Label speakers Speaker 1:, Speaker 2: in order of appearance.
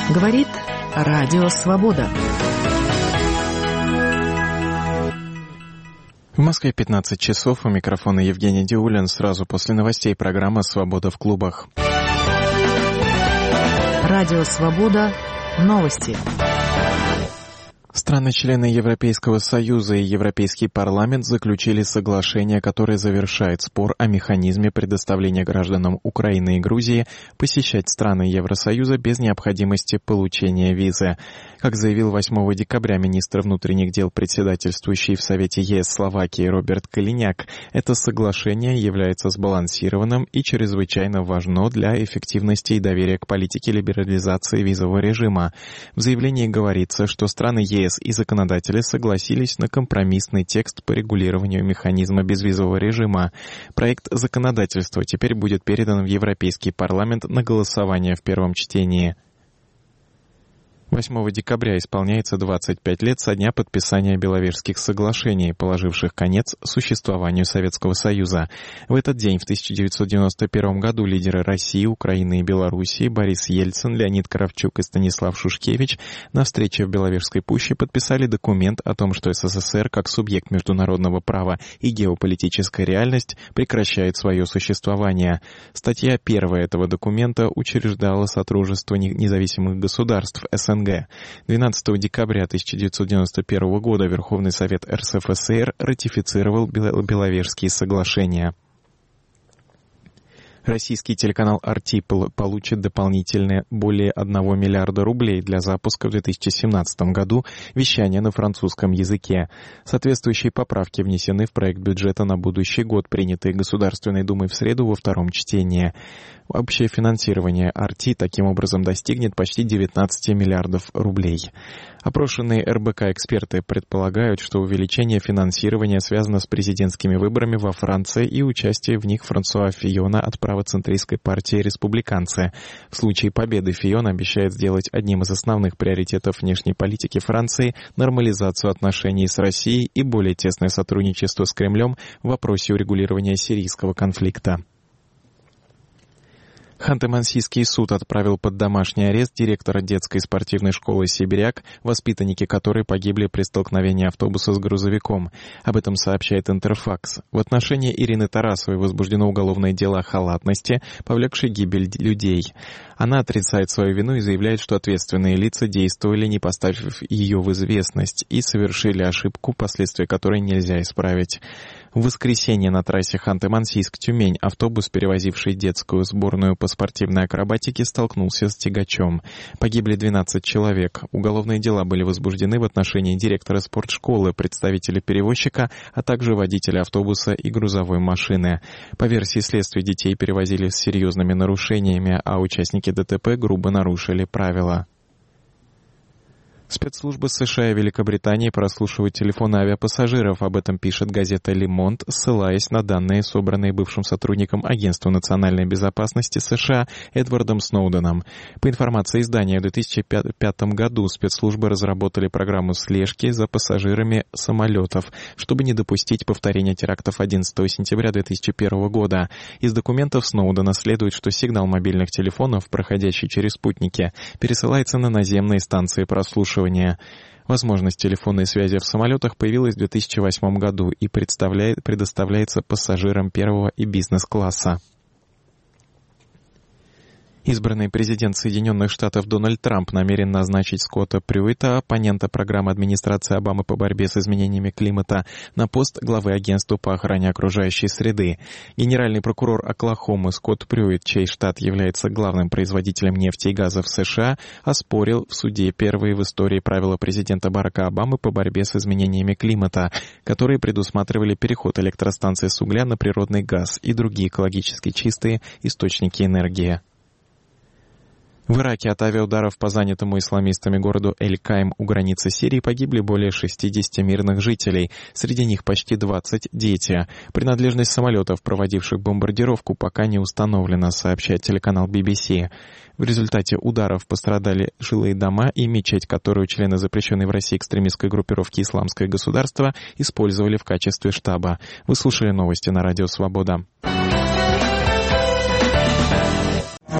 Speaker 1: Говорит Радио Свобода.
Speaker 2: В Москве 15 часов. У микрофона Евгений Диулин. Сразу после новостей программа «Свобода в клубах».
Speaker 1: Радио Свобода. Новости.
Speaker 2: Страны-члены Европейского Союза и Европейский парламент заключили соглашение, которое завершает спор о механизме предоставления гражданам Украины и Грузии посещать страны Евросоюза без необходимости получения визы. Как заявил 8 декабря министр внутренних дел, председательствующий в Совете ЕС Словакии Роберт Калиняк, это соглашение является сбалансированным и чрезвычайно важно для эффективности и доверия к политике либерализации визового режима. В заявлении говорится, что страны ЕС и законодатели согласились на компромиссный текст по регулированию механизма безвизового режима. Проект законодательства теперь будет передан в Европейский парламент на голосование в первом чтении. 8 декабря исполняется 25 лет со дня подписания Беловежских соглашений, положивших конец существованию Советского Союза. В этот день, в 1991 году, лидеры России, Украины и Белоруссии Борис Ельцин, Леонид Кравчук и Станислав Шушкевич на встрече в Беловежской пуще подписали документ о том, что СССР, как субъект международного права и геополитическая реальность, прекращает свое существование. Статья 1 этого документа учреждала Содружество независимых государств СНГ. 12 декабря 1991 года Верховный Совет РСФСР ратифицировал Беловежские соглашения. Российский телеканал «Арти» получит дополнительные более 1 миллиарда рублей для запуска в 2017 году вещания на французском языке. Соответствующие поправки внесены в проект бюджета на будущий год, принятый Государственной Думой в среду во втором чтении. Общее финансирование «Арти» таким образом достигнет почти 19 миллиардов рублей. Опрошенные РБК эксперты предполагают, что увеличение финансирования связано с президентскими выборами во Франции и участием в них Франсуа Фийона от правоцентристской партии «Республиканцы». В случае победы Фийон обещает сделать одним из основных приоритетов внешней политики Франции нормализацию отношений с Россией и более тесное сотрудничество с Кремлем в вопросе урегулирования сирийского конфликта. Ханты-Мансийский суд отправил под домашний арест директора детской спортивной школы «Сибиряк», воспитанники которой погибли при столкновении автобуса с грузовиком. Об этом сообщает Интерфакс. В отношении Ирины Тарасовой возбуждено уголовное дело о халатности, повлекшей гибель людей. Она отрицает свою вину и заявляет, что ответственные лица действовали, не поставив ее в известность, и совершили ошибку, последствия которой нельзя исправить. В воскресенье на трассе Ханты-Мансийск-Тюмень автобус, перевозивший детскую сборную по спортивной акробатике, столкнулся с тягачом. Погибли 12 человек. Уголовные дела были возбуждены в отношении директора спортшколы, представителя перевозчика, а также водителя автобуса и грузовой машины. По версии следствия, детей перевозили с серьезными нарушениями, а участники ДТП грубо нарушили правила. Спецслужбы США и Великобритании прослушивают телефоны авиапассажиров. Об этом пишет газета «Le Monde», ссылаясь на данные, собранные бывшим сотрудником Агентства национальной безопасности США Эдвардом Сноуденом. По информации издания, в 2005 году спецслужбы разработали программу слежки за пассажирами самолетов, чтобы не допустить повторения терактов 11 сентября 2001 года. Из документов Сноудена следует, что сигнал мобильных телефонов, проходящий через спутники, пересылается на наземные станции прослушивания. Возможность телефонной связи в самолетах появилась в 2008 году и предоставляется пассажирам первого и бизнес-класса. Избранный президент Соединенных Штатов Дональд Трамп намерен назначить Скотта Прюитта, оппонента программы администрации Обамы по борьбе с изменениями климата, на пост главы агентства по охране окружающей среды. Генеральный прокурор Оклахомы Скотт Прюитт, чей штат является главным производителем нефти и газа в США, оспорил в суде первые в истории правила президента Барака Обамы по борьбе с изменениями климата, которые предусматривали переход электростанций с угля на природный газ и другие экологически чистые источники энергии. В Ираке от авиаударов по занятому исламистами городу Эль-Каим у границы Сирии погибли более 60 мирных жителей, среди них почти 20 дети. Принадлежность самолетов, проводивших бомбардировку, пока не установлена, сообщает телеканал BBC. В результате ударов пострадали жилые дома и мечеть, которую члены запрещенной в России экстремистской группировки «Исламское государство» использовали в качестве штаба. Вы слушали новости на Радио Свобода.